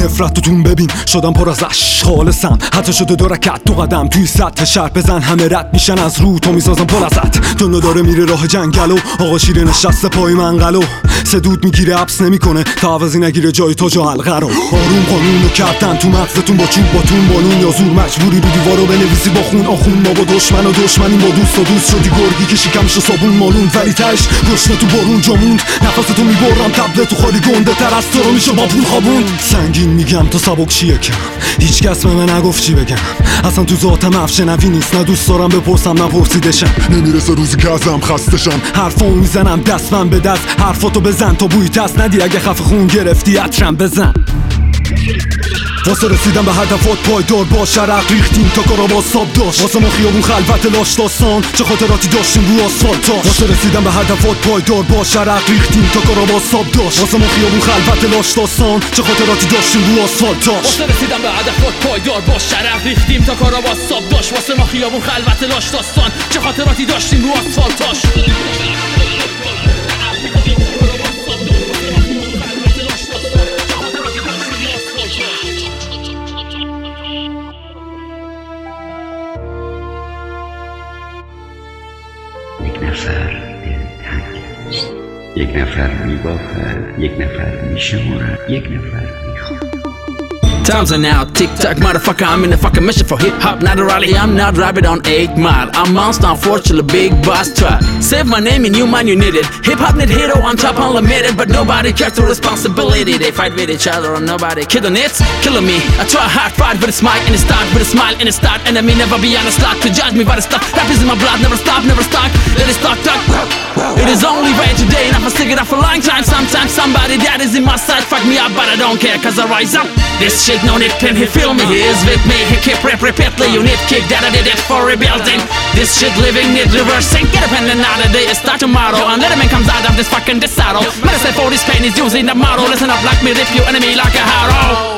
نفرت توتون ببین شدم پر از عشق خالصم، حتی شده 2 رکعت 2 قدم توی سطح شهر بزن همه رد میشن از رو تو میسازم پل ازت. دنیا داره میره راه جنگل و آقا شیره نشسته پای منقلو سدود میگیره حبس نمیکنه تا عوضی نگیره جای تاج و حلقه رو. آروم قانونو کردن تو مغزتون با چوب باتون بالون یا زور مجبوری رو دیوارو بنویسی با خون آخون. ما با دشمن و دشمنیم با دوست و دوست شدی گرگی که شکمشو صابون مالون ولی تش گشنه تو بارون جاموند نفستو میبرم تبله تو خالی گنده تر از تو رو میشه با پول خوابون. سنگین میگم تو سبک چیه کم هیچ کس به من نگفت چی بگم اصلا تو ذاتم افشنوی نیست نه دوست دارم بپرسم نه پرسیدشم. نمیرسه روزی که ازم خستشم حرفامو میزنم دست من به دست حرفاتو بزن تا بوی تست ندی اگه خفه خون گرفتی عطرم بزن. واسه رسیدن به هدفات پایدار باش عرق ریختیم تا کارا با ساب داشت واسه ما خیابون خلوت لاش داستان چه خاطراتی داشتیم رو آسفالتاش. واسه رسیدن به هدفات پایدار باش عرق ریختیم تا کارا با ساب داشت واسه ما خیابون خلوت لاش داستان چه خاطراتی داشتیم رو آسفالتاش. واسه رسیدن به هدفات پایدار باش عرق ریختیم تا کارا با ساب داشت واسه ما خیابون خلوت لاش داستان چه خاطراتی داشتیم رو آسفالتاش. یک نفر میبافد، یک نفر میشمارد، یک نفر میخواد. Times are now tick-tock, motherfucker, I'm in the fucking mission for hip-hop, not a rally, I'm not driving on 8 Mile. I'm monster, unfortunately, big boss try. Save my name and you man you need it. Hip-hop need hero on top, unlimited, but nobody cares the responsibility. They fight with each other and nobody killing it's killing me. I try hard fight with a smile and a start, with a smile and a start. Enemy never be on a slot to judge me by the stuff. Rap is in my blood, never stop, never stop. Let it start, talk. It is only right today, and I stick it up for a long time. Sometimes somebody that is in my side fuck me up, but I don't care, cause I rise up. This shit no need pin, he feel me, he is with me. He keep repeatedly, you need kick that I did it for rebuilding. This shit living need reversing. Get up and another day, start tomorrow. And let man comes out of this fucking disaster. Medicine for this pain is using the motto. Listen up like me, rip you enemy like a harrow.